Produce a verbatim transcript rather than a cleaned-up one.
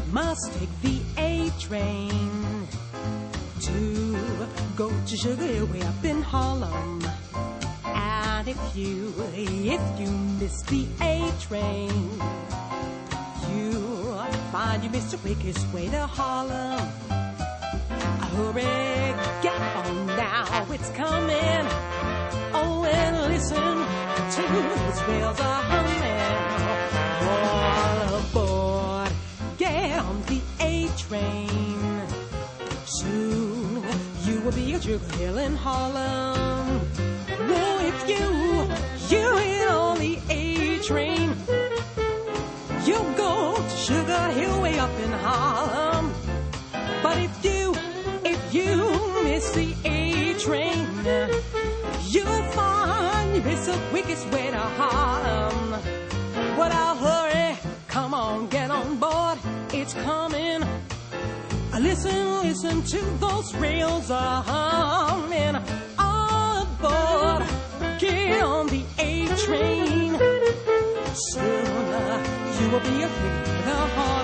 must take the A train to go to Sugar Hill way up in Harlem. And if you, if you miss the A train, you'll find you missed the quickest way to Harlem. Hurry, get on now, it's coming. Oh, and listen to those bells are humming. All aboard, get on the A train. Soon you will be at Sugar Hill in Harlem. Well, if you, you get on the A train, you'll go to Sugar Hill way up in Harlem. But if you, if you miss the A train, you'll find you miss the quickest way to Harlem. Well, I'll hurry, come on, get on board, it's coming. Listen, listen to those rails are humming. All aboard, get on the A train. Soon uh, you will be a free to Harlem.